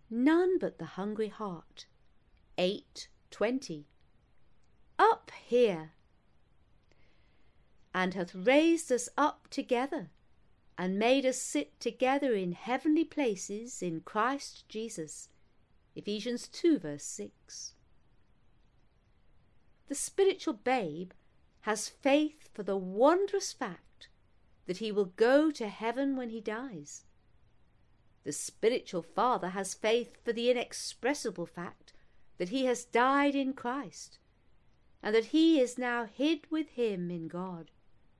none but the hungry heart. 8:20. Up here, and hath raised us up together, and made us sit together in heavenly places in Christ Jesus. Ephesians 2 verse 6. The spiritual babe has faith for the wondrous fact that he will go to heaven when he dies. The spiritual father has faith for the inexpressible fact that he has died in Christ, and that he is now hid with him in God.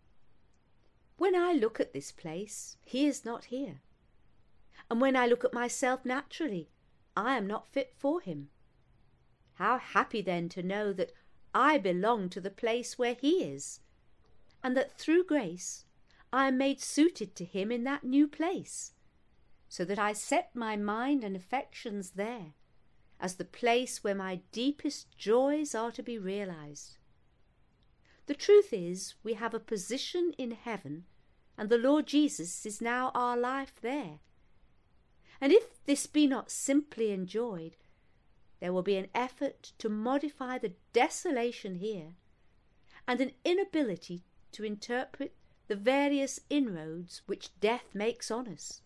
When I look at this place, he is not here. And when I look at myself naturally, I am not fit for him. How happy then to know that I belong to the place where he is, and that through grace I am made suited to him in that new place, so that I set my mind and affections there, as the place where my deepest joys are to be realized. The truth is, we have a position in heaven, and the Lord Jesus is now our life there. And if this be not simply enjoyed, there will be an effort to modify the desolation here, and an inability to interpret the various inroads which death makes on us.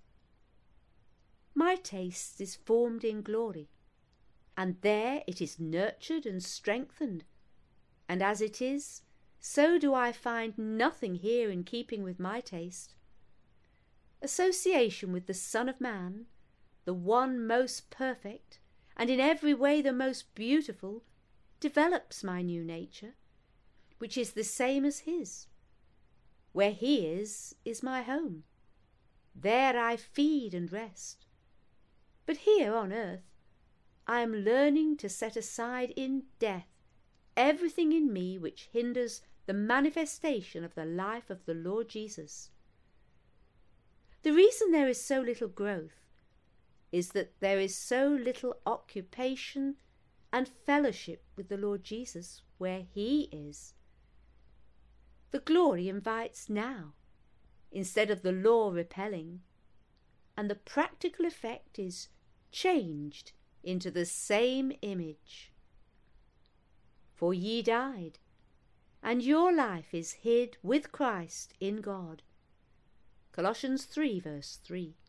My taste is formed in glory, and there it is nurtured and strengthened, and as it is, so do I find nothing here in keeping with my taste. Association with the Son of Man, the one most perfect, and in every way the most beautiful, develops my new nature, which is the same as his. Where he is my home. There I feed and rest. But here on earth, I am learning to set aside in death everything in me which hinders the manifestation of the life of the Lord Jesus. The reason there is so little growth is that there is so little occupation and fellowship with the Lord Jesus where he is. The glory invites now, instead of the law repelling, and the practical effect is changed into the same image. For ye died, and your life is hid with Christ in God. Colossians 3 verse 3.